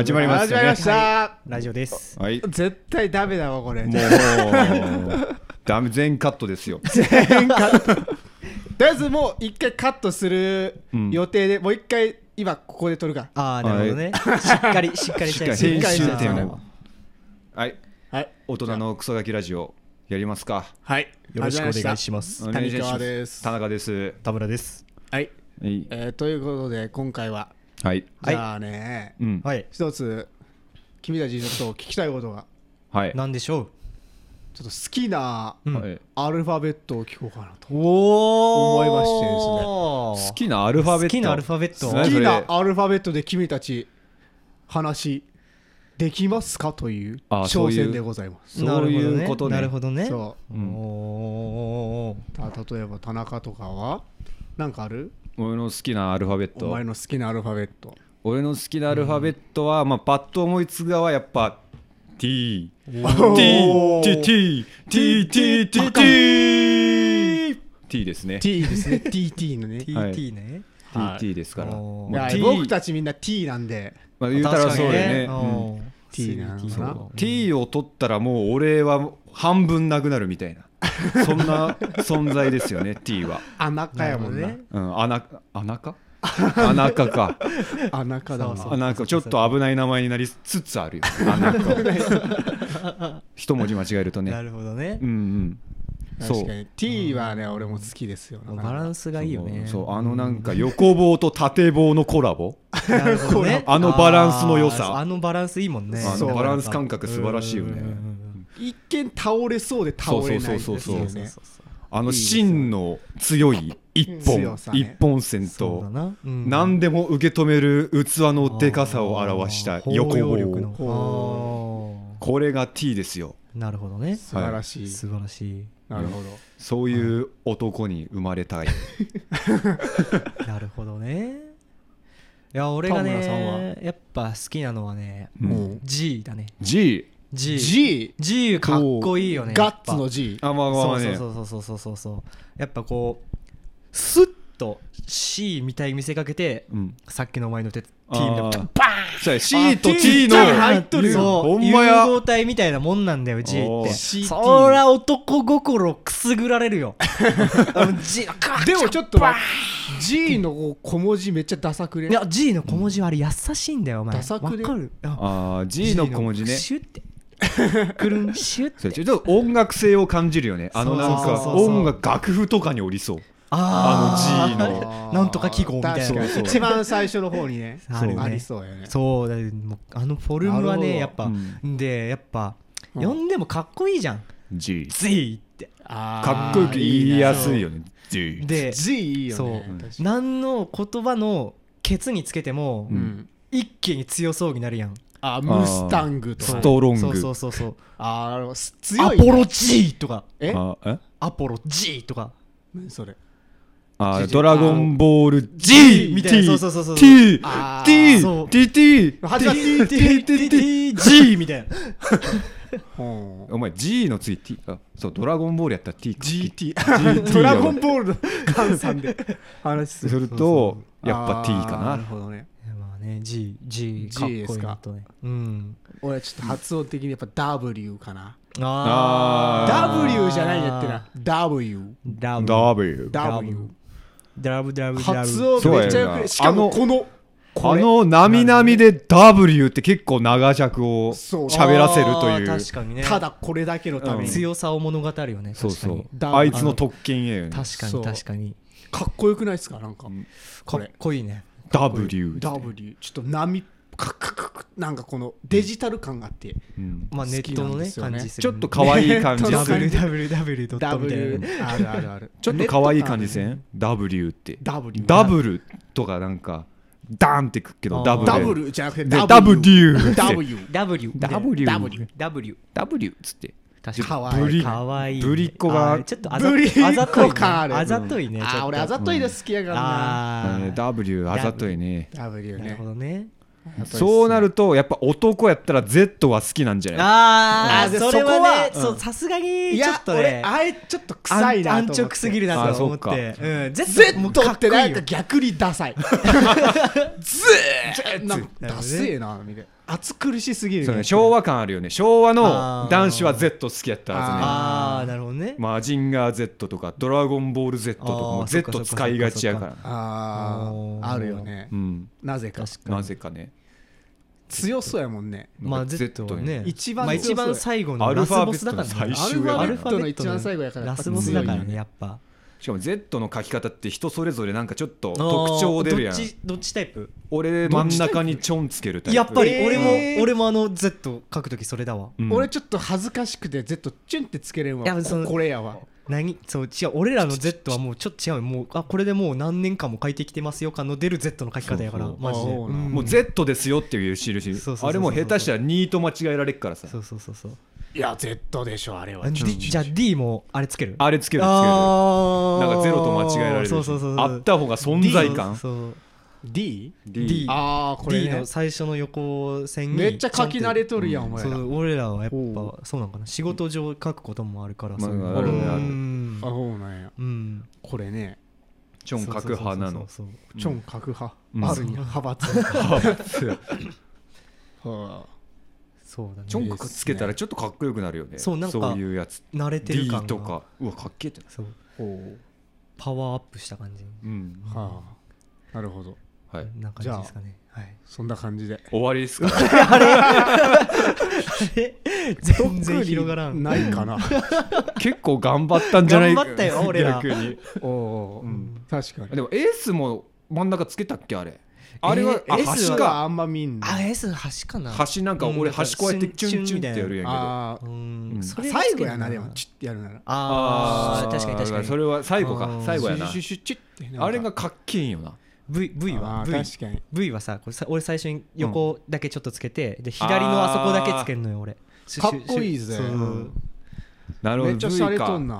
始まりましたね。 始まりました、 はい、ラジオです。 はい。 絶対ダメだわこれ。 もうダメ、全カットですよ。 全カット。とりあえずもう一回カットする予定で、もう一回今ここで撮るか。 ああ、なるほどね。しっかりしっかりしたい。 編集点はいはいはい。大人のクソガキラジオやりますか。 はい。 よろしくお願いします。 谷川です。 田中です。 田村です。 はい。ということで今回ははいじゃあね、 はい、 一つ君たちにちょっと聞きたいことが、 はい、 何でしょう。 ちょっと好きなアルファベットを聞こうかなと思いましてですね。 好きなアルファベット、 好きなアルファベット、 好きなアルファベットで君たち話できますかという挑戦でございます。 そういうことね。 なるほどね。 そう、例えば田中とかは何かある？ 俺の好きなアルファベット。 お前の好きなアルファベット。 俺の好きなアルファベットは、まあパッと思いつくがはやっぱ T T T T T T T T ですね。 T ですね。 TT のね。 TT ね。 TT ですから。 僕たちみんな T なんで、 まあ言うたらそうだよね。 T なのかな。 T を取ったらもう俺は半分なくなるみたいな、そんな存在ですよね。 T は穴かやもんね。 穴か穴かか穴かだわ。 なんかちょっと危ない名前になりつつあるよ。穴か一文字間違えるとね。 なるほどね。 確かに T はね、俺も好きですよ。 バランスがいいよね。 そうなんか横棒と縦棒のコラボ。 なるほどね。 あのバランスの良さ、 あのバランスいいもんね。 あのバランス感覚素晴らしいよね。 一見倒れそうで倒れないですよね。 あの芯の強い一本線と何でも受け止める器のでかさを表した横棒、これが T ですよ。 なるほどね。 素晴らしい、 素晴らしい。 なるほど。 そういう男に生まれたい。 なるほどね。いや俺がねやっぱ好きなのはね、G だね。 G かっこいいよね。 ガッツの G。 そうやっぱこうスッと C みたいに見せかけて、さっきのお前の手 T みたいなバーン、 C と T の入っとるよ。 融合体みたいなもんなんだよ G って。そりゃ男心くすぐられるよ。 でもちょっとG の小文字めっちゃダサくね。 いや G の小文字はあれ優しいんだよお前。 ダサくね。 わかる。 G の小文字ね。 シュッてくるんシュッてちょっと音楽性を感じるよね。なんか音楽楽譜とかにおりそう。G のなんとか記号みたいな。 一番最初の方にねありそうよね。 そうだ、あのフォルムはねやっぱでやっぱ呼んでもかっこいいじゃん。 G ってかっこよく言いやすいよね。 で G いいよね。 何の言葉のケツにつけても一気に強そうになるやん。 ムスタングとかストロング、 そう強い。 アポロ G とかアポロ G とかそれドラゴンボール G みたいな。そう T T G みたいな。 お前 G の次 T、 そうドラゴンボールやったら T ドラゴンボールの換算で話するとやっぱ T かな。 なるほどね。 まあね G かっこいいなとね。 俺はちょっと発音的にやっぱ W かな。W じゃないんやってな。 W 発音めっちゃよく。しかもこのなみなみで W って結構長尺を喋らせるという。 確かにね。 ただこれだけのために強さを物語るよね。 そうあいつの特権やよね。 確かにかっこよくないですか。なんかかっこいいね。 W ちょっと波なんかこのデジタル感があって、 まあネットのね感じする。 ちょっと可愛い感じする。 www. あるちょっと可愛い感じせん W って。ダブルとかなんかダーンってくっけど、ダブルじゃなくて W っつって。 確かにかわいい。 ぶりっ子がちょっとあざといね。 俺あざといで好きやからな。 W あざといね。 W ね。 なるほどね。 そうなるとやっぱ男やったら Z は好きなんじゃない？ それはね、さすがにちょっとね、 ちょっと臭いなと思って。 安直すぎるなと思って。 Z ってなんか逆にダサい。なんかダセえなみたいな。 暑苦しすぎる、 そうね、昭和感あるよね。昭和の男子は Z 好きやったはずね。 ああなるほどね。 マジンガー Z とかドラゴンボール Z とかも Z 使いがちやから。 あるよね、うん、なぜかね強そうやもんね。 まあ Z はね一番最後のラスボスだからね。 アルファベットの一番最後やからラスボスだからねやっぱ。 しかも Z の書き方って人それぞれなんかちょっと特徴出るやん。 どっちタイプ？ 俺真ん中にちょんつけるタイプ。 やっぱり俺もZ 書くときそれだわ、 うん、俺ちょっと恥ずかしくて Z チュンってつけれんわ。これやわ。 そう違う、俺らの Z はもうちょっと違う。もうこれでもう何年間も書いてきてますよ感の出る Z の書き方やから。そうマジで、 もう Z ですよっていう印。あれも下手したら2と間違えられっからさ。 そういや Z でしょあれは。 じゃあ D もあれつける？ あれつけるなんかゼロと間違えられる。あった方が存在感。 D？ ああこれね D の最初の横線にめっちゃ書き慣れとるやん、お前ら。 俺らはやっぱそうなんかな、仕事上書くこともあるからさ。 あるある。 そうなんや。これねチョン書く派なの。 チョン書く派あるんや、派閥。 そうだね。 チョンつけたらちょっとかっこよくなるよね。そういうやつ。 慣れてる感が。 D とかうわかっけえって。 そうパワーアップした感じ。 なるほど。 はい、な感じですかね。はい、 そんな感じで終わりですか。 あれ全然広がらん。 ないかな。 結構頑張ったんじゃない。 頑張ったよ俺ら。 逆に。 確かに。 でもエースも真ん中つけたっけあれ。あれは端かあんま見んの。 S 端かな。 端なんか俺端こうやってチュンチュンってやるやんけど。 最後やなでもチュッてやるなら。 確かに。 それは最後か。最後やな。 シュシュシュチュッて。 あれがかっけえんよな。 V は確かに V はさ、俺最初に横だけちょっとつけて、で左のあそこだけつけるのよ俺。 かっこいいぜ。 なるほど。 めっちゃ洒落とんな。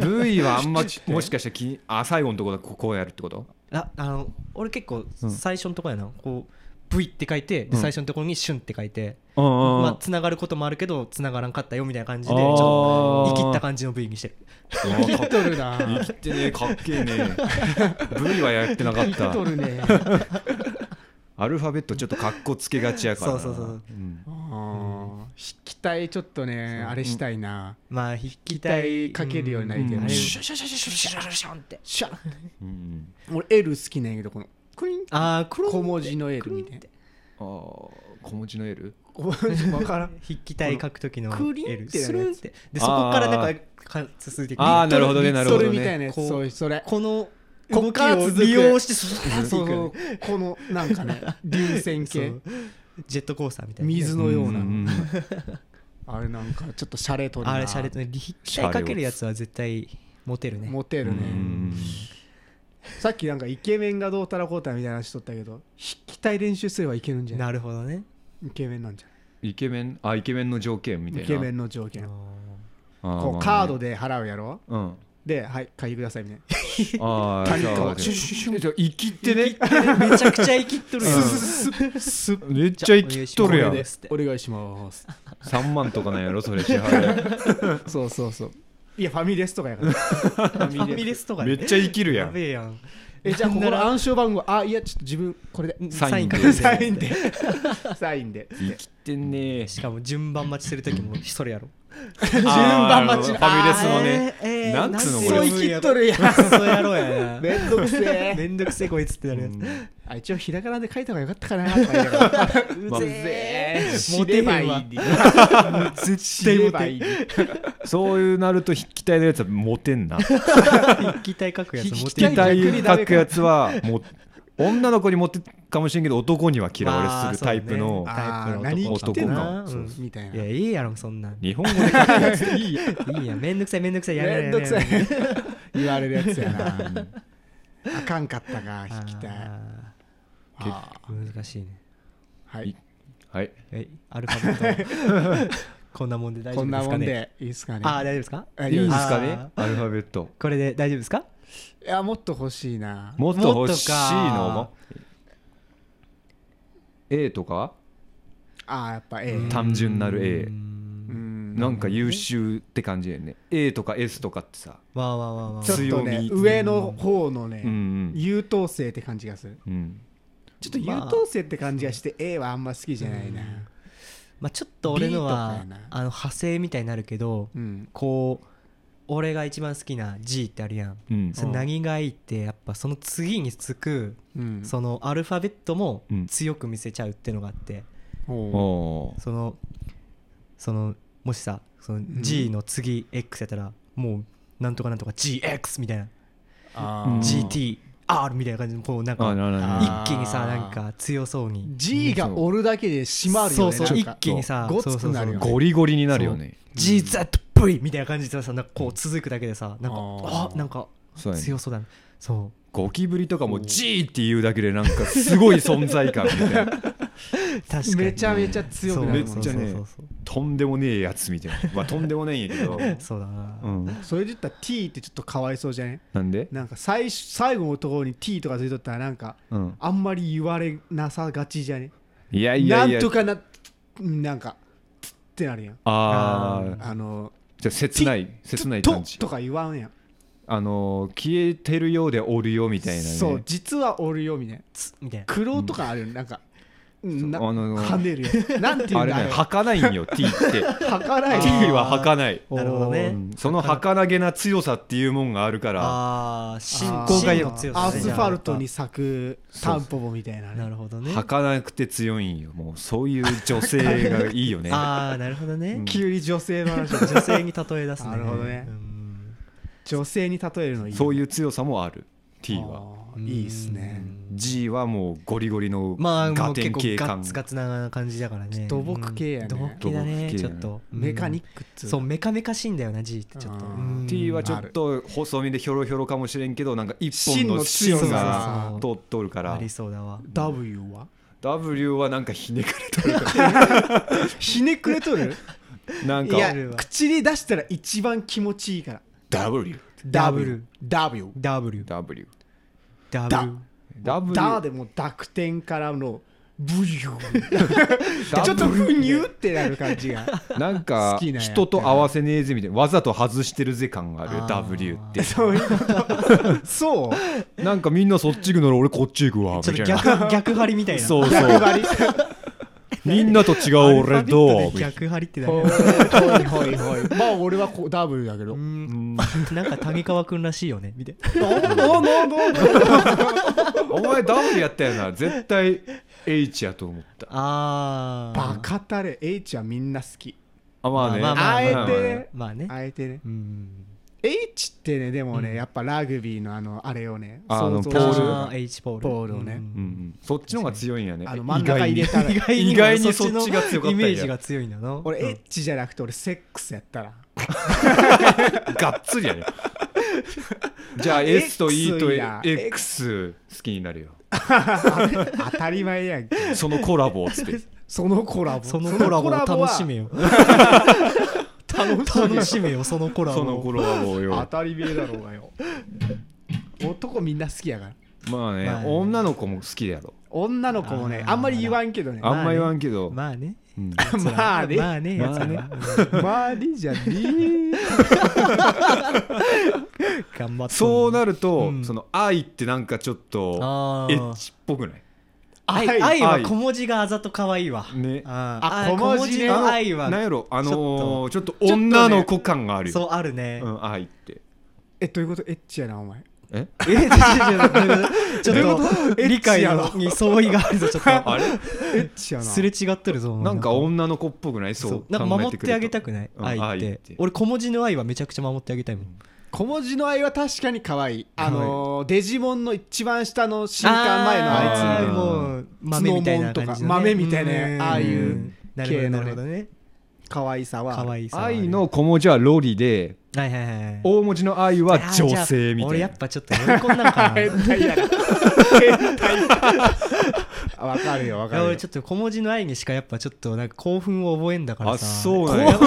V はあんまもしかしたら最後のところこうやるってこと？ 俺結構最初のところやな、こう V って書いて、で最初のところにシュンって書いて、つながることもあるけどつながらんかったよみたいな感じでちょっと生きった感じの V にしてる。 生きっとるな。 生きってね、かっけえね。V はやってなかった。 生きとるね。 アルファベットちょっとかっこつけがちやから。 そう筆記体ちょっとねあれしたいな。 まあ筆記体書けるようになりたいね。 シャシャシャシャシャシャシャンってシャン。俺 L 好きなんやけど、このクリン小文字の L みたいな。 小文字の L？ 分からん。 筆記体書くときの L スルンってでそこからなんか続いていく。 なるほどね、なるほどね。 みたいなやつ。それこの動きを利用してそうこのなんかね流線形ジェットコースターみたいな水のような。あれなんかちょっとシャレとるな。 あれシャレとね。筆記体かけるやつは絶対モテるね。 モテるね。さっきなんかイケメンがどうたらこうたらみたいな話しとったけど、筆記体練習すればいけるんじゃない？ なるほどね。 イケメンなんじゃない？ イケメンの条件みたいな。 イケメンの条件。こうカードで払うやろ。で、はい、書いてくださいみたいな。 谷川生きってね。 めちゃくちゃ生きっとるやん。 めっちゃ生きっとるやん。 お願いします。 3万とかなんやろそれ支払い。そう。いやファミレスとかやから。ファミレスとかめっちゃ生きるやん。 やべえやん。 じゃあここの暗証番号、いやちょっと自分これでサインでサインで生きてんね。 しかも順番待ちするときもそれやろ。 順番待ちファミレスのね。なんつうのこれ。 そう生きとるやん。 そうやろうやな。 めんどくせえこいつってなるやつ。 一応ひらがなで書いた方がよかったかなとか言いながら。 うぜえ。 知ればいい。 絶対モテいい。 そういうなると筆記体のやつはモテんな。 筆記体書くやつモテん。 筆記体書くやつは女の子にモテかもしれんけど男には嫌われするタイプの男かみたいな。 いやいいやろそんなん。 日本語で書くやついいや。めんどくさいや言われるやつやな。あかんかったか筆記体。 難しいね。 はいアルファベットこんなもんで大丈夫ですかね。 こんなもんでいいですかね。 大丈夫ですか。 いいですかね。アルファベットこれで大丈夫ですか。 いやもっと欲しいな。 もっと欲しいの。A とかやっぱ A。 単純なる A。なんか優秀って感じやね。 A とか S とかってさ、 ちょっとね上の方のね優等生って感じがする。ちょっと優等生って感じがして A はあんま好きじゃないな。 まあちょっと俺のは派生みたいになるけど、こう俺が一番好きな G ってあるやん、それ何がいいってやっぱその次につくそのアルファベットも強く見せちゃうっていうのがあって、そのもしさその G の次 X やったらもうなんとかなんとか GX みたいな、GTR みたいな感じでこうなんか一気にさなんか強そうに G がおるだけで締まるよね。 そうそう一気にさごつくなるよね。 ゴリゴリになるよね。 GZV みたいな感じでさなんかこう続くだけでさなんかなんか強そうだね。そうゴキブリとかも G って言うだけでなんかすごい存在感みたいな。 確かにめちゃめちゃ強くなる。 めっちゃねとんでもねえやつみたいな。まあとんでもないんやけどそうだな、 それで言ったら T ってちょっとかわいそうじゃね。 なんでなんか最後のところに T とかついとったらなんか、あんまり言われなさがちじゃね。 いやいやいやなんとかなんかってなるやん。 じゃあ切ない感じとか言わんやん。 消えてるようでおるよみたいなね。 そう実はおるよみたいな。苦労とかあるよね。なんか跳ねるよ。なんていうんだあれね、儚いんよ T って。 儚い。 T は儚い。 なるほどね。 その儚げな強さっていうもんがあるから。 信仰が強さ。 アスファルトに咲くタンポポみたいなね。 なるほどね。 儚くて強いんよ。もうそういう女性がいいよね。 なるほどね。 急に女性の話。 女性に例え出すね。 なるほどね。女性に例えるのいい。 そういう強さもある T は。 いいっすね。 G はもうゴリゴリのガテン系感、 ガッツガツな感じだからね。 土木系やね。 土木系だね。ちょっとメカニックっつう。 そうメカメカしいんだよな G ってちょっと。 T はちょっと細身でひょろひょろかもしれんけどなんか一本の芯が通っとるからありそうだわ。 W は W はなんかひねくれとるからひねくれとる。 なんかいや口に出したら一番気持ちいいから。 W ダでも濁点からのブリューちょっとフニューってなる感じがなんか人と合わせねえぜみたいなわざと外してるぜ感がある W ってそういうことそうなんかみんなそっち行くなら俺こっち行くわみたいな逆張りみたいな。 そうそうみんなと違う俺どう逆張りってだね。 ほいまあ俺はW だけどなんか谷川くんらしいよねみたいな。 お前 W やったよな。絶対 H やと思った。 バカたれ H はみんな好き。 まあねあえてね。H ってねでもねやっぱラグビーのあれをねポールをねそっちの方が強いんやね。 真ん中入れたら意外にそっちが強かったんや。 イメージが強いんだな。 俺 H じゃなくて俺セックスやったらがっつりやね。じゃあ S と E と X 好きになるよ。 当たり前やんけ。 そのコラボっつってそのコラボを楽しめよ。楽しめよそのコラボよ。 当たり前だろうがよ。男みんな好きやから。 まあね女の子も好きやろ。 女の子もねあんまり言わんけどね。 あんま言わんけどまあねまあねじゃねえ。 頑張って。 そうなるとその愛ってなんかちょっとエッチっぽくない？ 愛は小文字があざと可愛いわね。 小文字の愛はなんやろちょっと女の子感があるよ。 そうあるね。 愛ってどういうこと？エッチやなお前。 ちょっと理解に相違があるぞ。ちょっとあれエッチやな。 すれ違ってるぞ。 なんか女の子っぽくない？そうなんか守ってあげたくない？愛って俺小文字の愛はめちゃくちゃ守ってあげたいもん。 小文字の愛は確かに可愛い。デジモンの一番下の新刊前のあいつもう豆みたいな感じの豆みたいなああいう系のね可愛さは。 愛の小文字はロリで大文字の愛は女性みたいな。 俺やっぱちょっと乗り込んだのかな。 変態やな。わかるよわかるよ。 俺ちょっと小文字の愛にしかやっぱちょっとなんか興奮を覚えんだからさ。 そうなんや。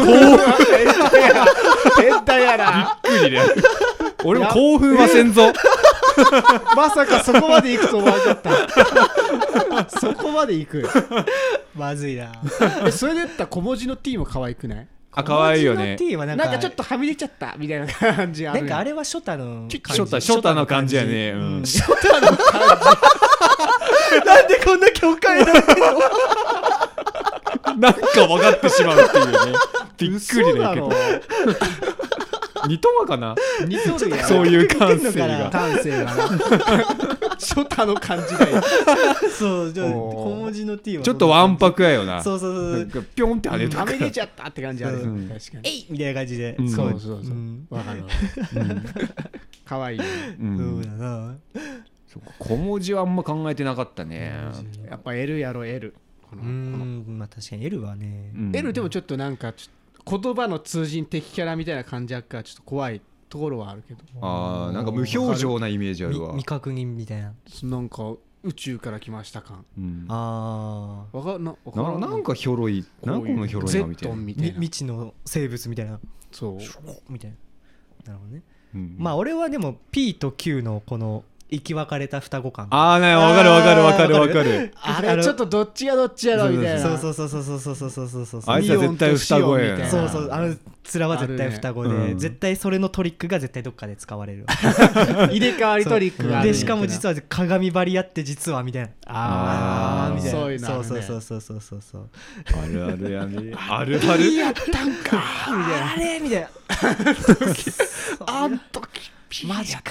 変態やな。 びっくりね。俺も興奮はせんぞ。 まさかそこまで行くと思わなかった。そこまで行く。 まずいな。 それで言ったら小文字の T も可愛くない？ 可愛いよね。 なんかちょっとはみ出ちゃったみたいな感じある。 なんかあれはショタのショタの感じやね。 ショタの感じ。 なんでこんな境界なの？ なんか分かってしまうっていうね。びっくりだけど。似とまかな。 似とるやん。 そういう感性が。 感性がな。初太の感じがいい。 そう、じゃあ小文字の T はちょっとわんぱくやよな。 そうそうそう。 なんかピョンって跳ねてはめ出ちゃったって感じある。確かに。 えいみたいな感じで。 そうそうそう。わかる。かわいい。そうだな。 小文字はあんま考えてなかったね。 やっぱ L やろ L。 まあ確かに L はね。 L でもちょっとなんか言葉の通じん敵キャラみたいな感じやからちょっと怖いところはあるけど。 ああ、なんか無表情なイメージあるわ。 未確認みたいな。 なんか宇宙から来ました感。 ああ。 なんかひょろい。なんかこのひょろいなみたいな。 未知の生物みたいな。 そう。 みたいな。なるほどね。まあ俺はでも P と Q のこの生き別れた双子感。 ああね、わかる。 あれちょっとどっちがどっちやろみたいな。 そう。 あいつは絶対双子やな。 そう、あの面は絶対双子で、絶対それのトリックが絶対どっかで使われる。 入れ替わりトリックがある。 でしかも実は鏡張り合って実はみたいな。ああみたいな。そういうの。そう。 あるあるやね。ある。 やったんかみたいな。 あれみたいな。 あん時マジか。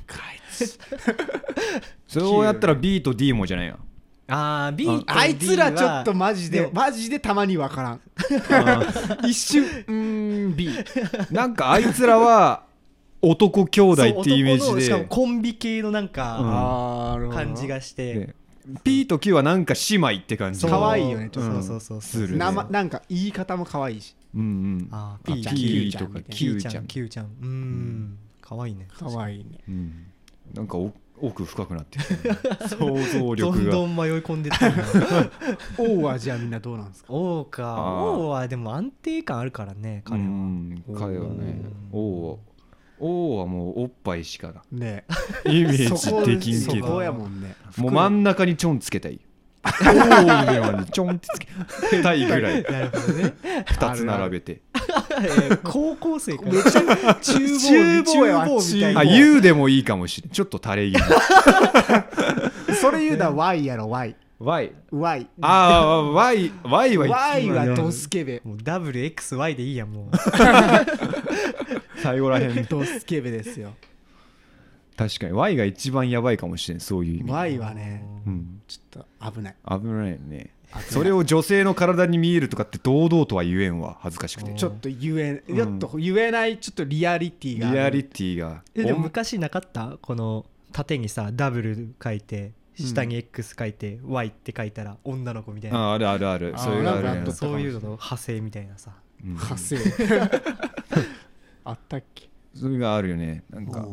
そうやったら B と D もじゃないよ。 あー B と D はあいつらちょっとマジでたまにわからん。一瞬B。 なんかあいつらは男兄弟ってイメージで、 しかもコンビ系のなんか感じがして、 P と Q はなんか姉妹って感じ。 可愛いよね。 そうなんか言い方も可愛いし。 あ P とか Q ちゃん。可愛いね。 可愛いね。 なんか奥深くなってる。想像力がどんどん迷い込んでってる。 王はじゃあみんなどうなんですか。 王はでも安定感あるからね、彼は。 彼はね、王はもうおっぱいしかな。 ね。 イメージできんけど。 そうやもんね。 もう真ん中にちょんつけたい。王にちょんってつけたいぐらい。 なるほどね。 2つ並べて。 高校生か。 めっちゃ厨房やわ。 みたいな。 U でもいいかもしれん。ちょっと垂れ気味。 それ言うなら Y やろ Y。 ああ Y はドスケベ。 もう WXY でいいやもう。 最後らへんドスケベですよ。 確かに Y が一番やばいかもしれん、そういう意味。 Y はね、ちょっと危ないよね。それを女性の体に見えるとかって堂々とは言えんわ、恥ずかしくて。 ちょっと言えないちょっとリアリティがでも昔なかった？この縦にさ W 書いて下に X 書いて Y って書いたら女の子みたいな。 ある。そういうのあるやん。 そういうのの派生みたいなさ。 派生あったっけ？ それがあるよね。なんか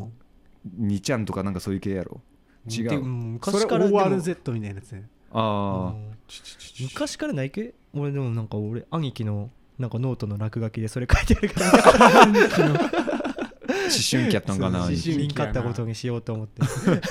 2ちゃんとかなんかそういう系やろ。違う。 昔から ORZ みたいなやつね。 昔からないけ？俺でもなんか兄貴のなんかノートの落書きでそれ書いてるから思春期やったんかな。 思春期ったことにしようと思って。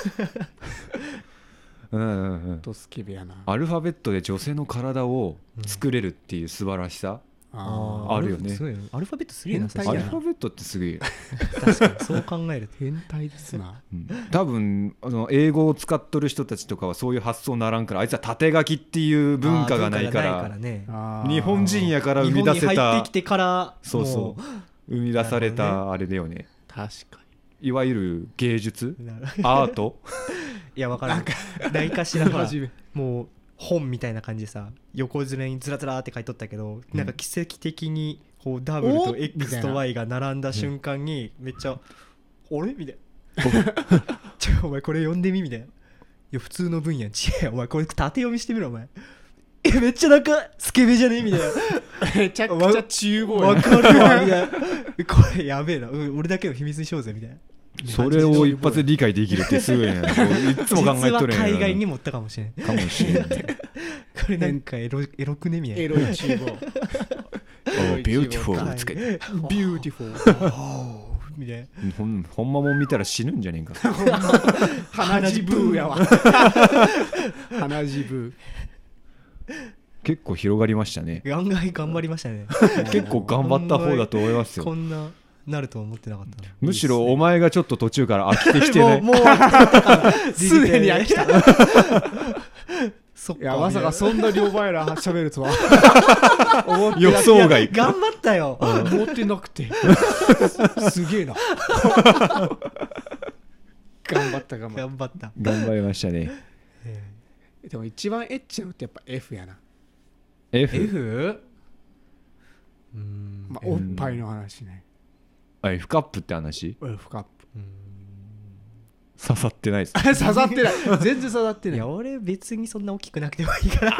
ドスケベやな。 アルファベットで女性の体を作れるっていう素晴らしさあるよね。 アルファベットすげえな。 アルファベットってすげえ。 確かにそう考えると変態ですな。 多分英語を使っとる人たちとかはそういう発想ならんから、あいつは縦書きっていう文化がないから、日本人やから生み出せた、 日本に入ってきてからそう生み出されたあれだよね。 確かに。 いわゆる芸術アート。 いや分からん。何かしらはもう本みたいな感じでさ、横ずれにずらずらって書いとったけど、なんか奇跡的にこう W と X と Y が並んだ瞬間にめっちゃ俺みたいな。お前これ読んでみみたいな。いや普通の文やん。違うお前これ縦読みしてみろお前。めっちゃなんかスケベじゃねえみたいな。 めちゃくちゃ厨房や。 分かるわみたいな。これやべえな、俺だけの秘密にしようぜみたいな。 それを一発で理解できるってすごいね。いつも考えとるんや。 実は海外に持ったかもしれん。 かもしれん。 これなんかエロくねみたいな。 エロい厨房。 ビューティフォーつけて。 ビューティフォー。 みたいな。 ほんまもん見たら死ぬんじゃねえか。 鼻血ブーやわ。鼻血ブー。 結構広がりましたね。 案外頑張りましたね。 結構頑張った方だと思いますよ。 こんななると思ってなかった。 むしろお前がちょっと途中から飽きてきてね。 もうすでに飽きた。 そっか。 いやまさかそんな両前ら喋るとは予想外。 頑張ったよ。 思ってなくてすげえな頑張った頑張った。 頑張りましたね。 でも一番エッチなのってやっぱ F やな。 F？ まあおっぱいの話ね。 F カップって話？ F カップ刺さってないです。 刺さってない。全然刺さってない。 いや俺別にそんな大きくなくてもいいから。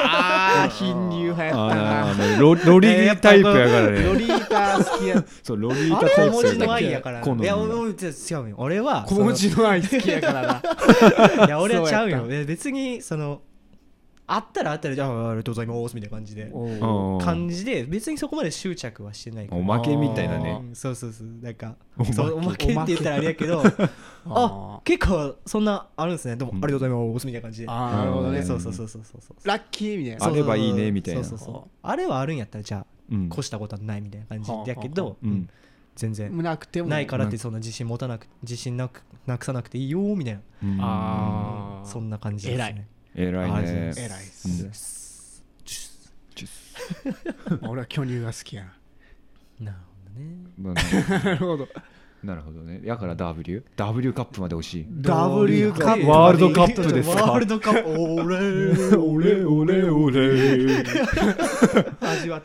貧乳派やったな。 ロリータイプやからね。 ロリータ好きや。 そうロリータタイプ。 小文字の愛やから。いや違うよ。俺は小文字の愛好きやからな。 いや俺はちゃうよ。別にそのあったらじゃあありがとうございますみたいな感じで別にそこまで執着はしてないから。 おまけみたいなね。 そうなんかおまけって言ったらあれやけど結構そんなあるんですね。でもありがとうございますみたいな感じで。 なるほどね。 そうラッキーみたいな。 あればいいねみたいな。 あれはあるんやったらじゃあ越したことはないみたいな感じだけど全然なくてもないからってそんな自信なくさなくていいよみたいな。そんな感じですね。 偉いね。 偉いっす。俺は巨乳が好きやな。なるほどね。 なるほどね。だから W カップまで欲しい。 W カップワールドカップですか。 ワールドカップオレ味わった。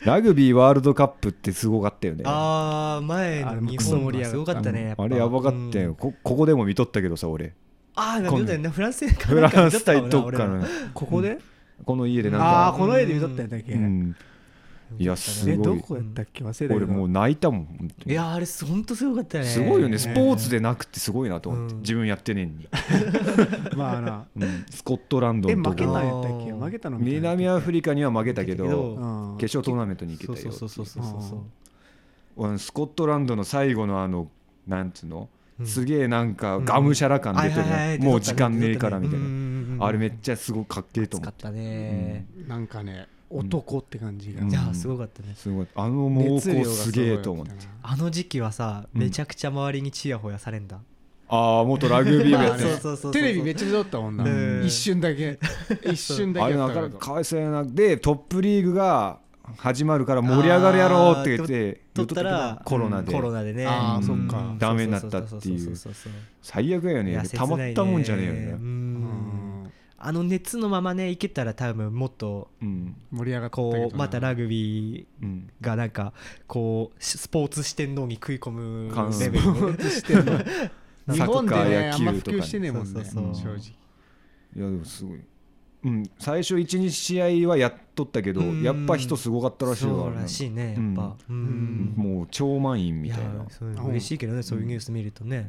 ラグビーワールドカップってすごかったよね。 前の日本はすごかったね。 あれやばかったよ。ここでも見とったけどさ俺。 フランス対どっかのここでこの家でなんかこの家で見とったんだっけ。 いやすごい。 どこやったっけ忘れたけど俺もう泣いたもん。 いやあれほんとすごかったね。 すごいよね。スポーツで泣くってすごいなと思って。自分やってねんに。 まあな。 スコットランドの負けたんやったっけ。負けたの。 南アフリカには負けたけど決勝トーナメントに行けたよ。 そうスコットランドの最後のなんつうのすげえなんかがむしゃら感出てる。もう時間ねえからみたいな。あれめっちゃすごいかっけえと思った。 なんかね男って感じが。 いやすごかったね。 すごい。猛攻すげえと思って。 あの時期はさめちゃくちゃ周りにチヤホヤされんだ。 元ラグビー部やってテレビめっちゃ出とったもんな。一瞬だけあれなんかかわいそうやな。でトップリーグが始まるから盛り上がるやろうって言って撮ったらコロナでねそっかダメになったっていう。最悪やよね。たまったもんじゃねえよね。 あの熱のままねいけたら多分もっと盛り上がったこうまたラグビーがなんかこうスポーツ四天王に食い込むレベル。 日本でねあんま普及してねえもんね正直。 いやでもすごい。最初 1,2 試合はやっとったけどやっぱ人すごかったらしいわ。 そうらしいねやっぱ。 もう超満員みたいな。 嬉しいけどねそういうニュース見るとね。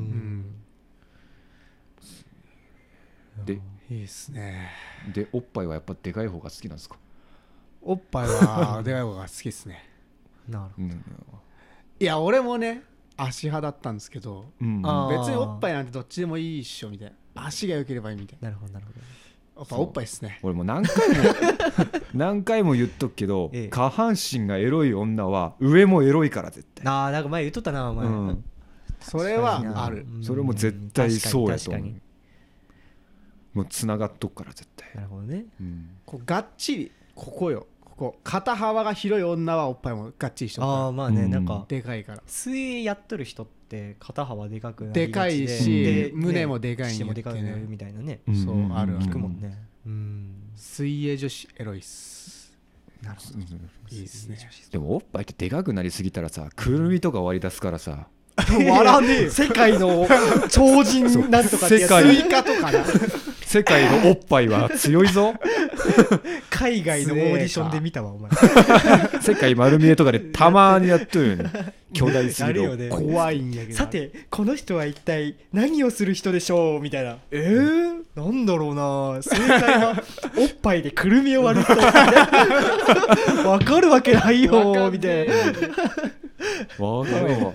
でいいっすね。 でおっぱいはやっぱでかい方が好きなんですか。 おっぱいはでかい方が好きっすね。 なるほど。 いや俺もね足派だったんですけど別におっぱいなんてどっちでもいいっしょみたいな。足が良ければいいみたいな。 なるほどなるほど。 おっぱいっすね。 俺も何回も言っとくけど下半身がエロい女は上もエロいから絶対。 なんか前言っとったなお前。 それはある。 それも絶対そうやと思う。もうつながっとくから絶対。 なるほどね。 こうがっちりここよ。ここ肩幅が広い女はおっぱいもがっちりしてる。 まあねなんかでかいから。 水泳やっとる人って肩幅でかくなりがちで。でかいし胸もでかいんやってね。みたいなね。 そうある聞くもんね。 水泳女子エロいっす。 なるほど。 いいっすね。 でもおっぱいってでかくなりすぎたらさくるみとか割り出すからさ。 笑ねえ。世界の超人なんとかってやつ。 スイカとかな。 世界のおっぱいは強いぞ。 海外のオーディションで見たわお前。 世界丸見えとかでたまにやっとるよね。巨大すぎる。 怖いんやけど。 さてこの人は一体何をする人でしょうみたいな。なんだろうな。正解はおっぱいでくるみを割る人。わかるわけないよみたいな。 わかるわ。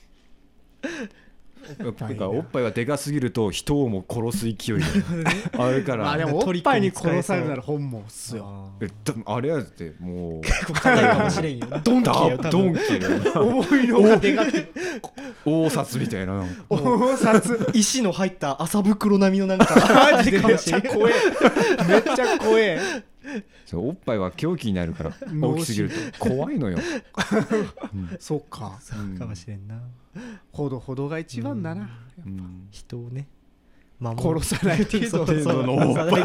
おっぱいはでかすぎると人をも殺す勢いがあるから。 でもおっぱいに殺されるなら本望っすよ。 あれやってもう硬いかもしれんよ。ドンキよ。 ドンキよ。 思いのがでかくて大札みたいな大札石の入った麻袋並みのなんかマジでめっちゃ怖えめっちゃ怖えそうおっぱいは狂気になるから大きすぎると怖いのよ、 そっかそうかもしれんな。 ほどほどが一番だな、 人をね殺さない程度のおっぱい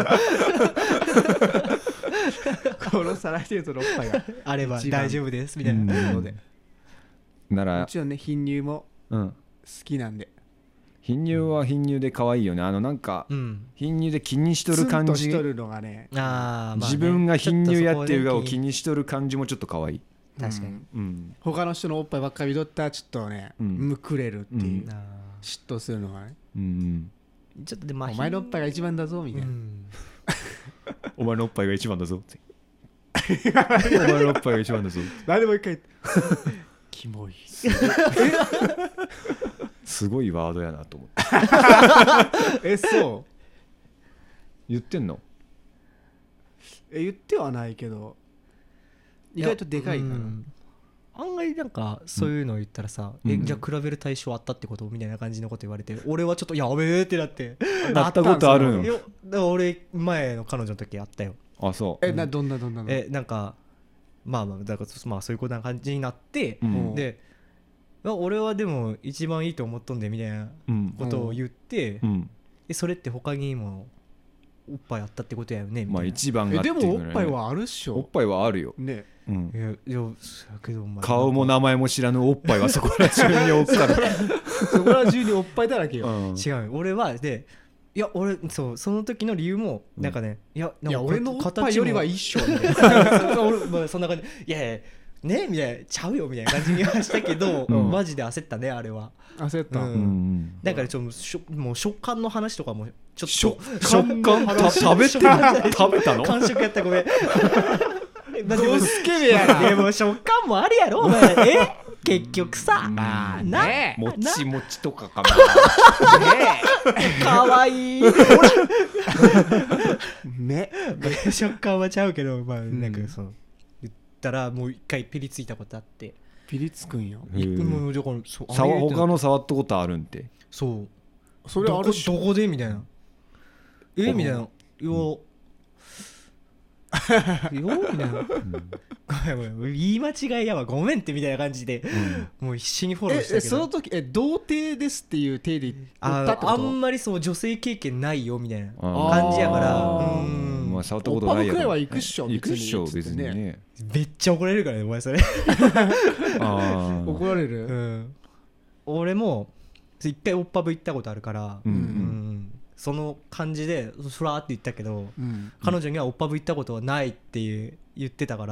殺さない程度のおっぱいがあれば大丈夫ですみたいなので、 ならもちろんね貧乳も好きなんで、 貧乳は貧乳で可愛いよね。なんか、貧乳で気にしとる感じ、 ツンとしとるのがね、 自分が貧乳やっていうがを気にしとる感じもちょっと可愛い。 確かに、 他の人のおっぱいばっかり見とったらちょっとね、むくれるっていう、嫉妬するのがね、 ちょっとでもお前のおっぱいが一番だぞみたいな、 お前のおっぱいが一番だぞってお前のおっぱいが一番だぞ何でも一回キモいすごいワードやなと思ってそう言ってんの？ 言ってはないけど意外とでかいから、 案外なんかそういうのを言ったらさ、じゃあ比べる対象あったってことみたいな感じのこと言われて、俺はちょっとやべえってなってなったことあるん？ だから俺前の彼女の時あったよ。 あ、そう。 どんなの？ なんかまあだからそういうことな感じになって、で俺はでも一番いいと思っとんでみたいなことを言って、それって他にもおっぱいあったってことやよねみたいな。 まあ一番がっていうぐらいね。 でもおっぱいはあるっしょ。 おっぱいはあるよね。 いやけど顔も名前も知らぬおっぱいはそこら中に置くからそこら中におっぱいだらけよ。 違う、俺はでいや俺その時の理由もなんかね、いや俺のおっぱいよりは一緒みたいなそんな感じ、いやいやねみたいなちゃうよみたいな感じにはしたけど、マジで焦ったねあれは。 焦った、 だからもう食感の話とかもちょっと食感食べたの？ 完食やったごめんドスケベやな。 でも食感もあるやろお前結局さ、 まあね、 もちもちとかかなかわいいね食感はちゃうけど、まあなんかそう言ったらもう一回ピリついたことあって。 ピリつくんよ。 もうだから他の触ったことあるんて。 そうそれあるしどこでみたいなみたいなよみたいなごめん言い間違いやわごめんってみたいな感じで、もう必死にフォローしたけど、 その時童貞ですっていう体で言ったってこと？ あんまりそう女性経験ないよみたいな感じやから、 まあ触ったことないやろ。 おっぱいくらいは行くっしょ別にね。 めっちゃ怒られるからねお前それ怒られる？ 俺も一回おっぱぶ行ったことあるから、その感じでふらーって言ったけど、彼女にはおっぱぶ行ったことはないって言ってたから、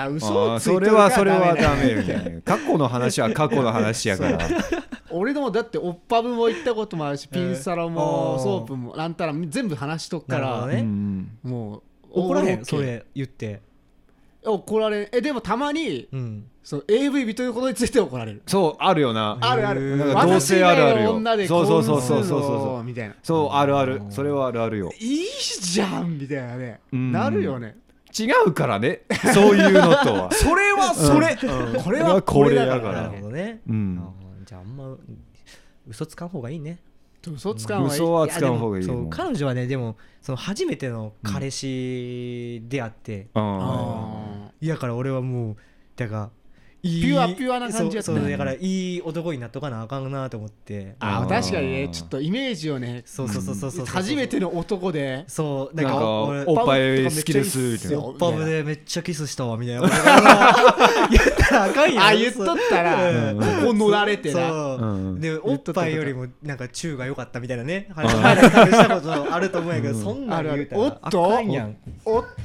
嘘をついそれはダメよね。過去の話は過去の話やから俺でもだっておっぱぶも行ったこともあるし、ピンサロもソープもなんたら全部話しとくから、もう怒らへんそれ言って。 怒られでもたまに、そう AV 人のことについて怒られる。 そうあるよな。 あるなんか同性あるあるよ。 そうみたいな。 そうあるある。それはあるあるよ。 いいじゃんみたいなね、なるよね。 違うからねそういうのとはそれはそれ、これはこれだから。 なるほどね。じゃああんま嘘つかん方がいいね。 嘘つかん方がいい。 嘘はつかん方がいい。 彼女はねでもその初めての彼氏であって、いやから俺はもうだからピュアな感じやったね。 そうだからいい男になっとかなあかんなと思って。 確かにね、ちょっとイメージをね。 そう初めての男で、 そうなんかおっぱい好きですみたいな。 おっぱぶでめっちゃキスしたわみたいな言ったらあかんやん。 言っとったらここ乗られてな。 でおっぱいよりもなんかチューが良かったみたいなね話したことあると思うんやけど、そんなん言うたらあかんやん。 おっ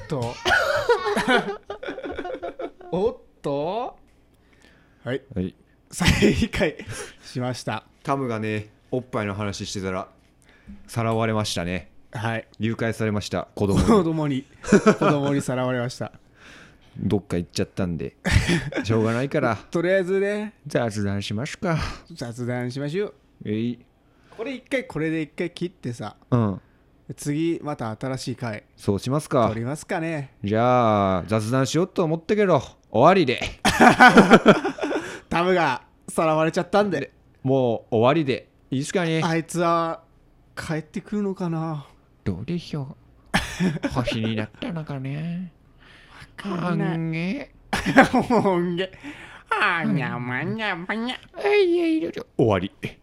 とはい、再開しました。 タムがねおっぱいの話してたらさらわれましたね。 はい、 誘拐されました。子供にさらわれました。どっか行っちゃったんでしょうがないからとりあえずね雑談しましょうか。 雑談しましょう。これで一回切ってさ、次また新しい回そうしますか。 撮りますかね。 じゃあ雑談しようと思ったけど終わりでタムがさらわれちゃったんでもう終わりでいいですかね。 あいつは帰ってくるのかな。 どうでしょう。星になったのかね。 あんげあんげあにゃまにゃまにゃ。 終わり。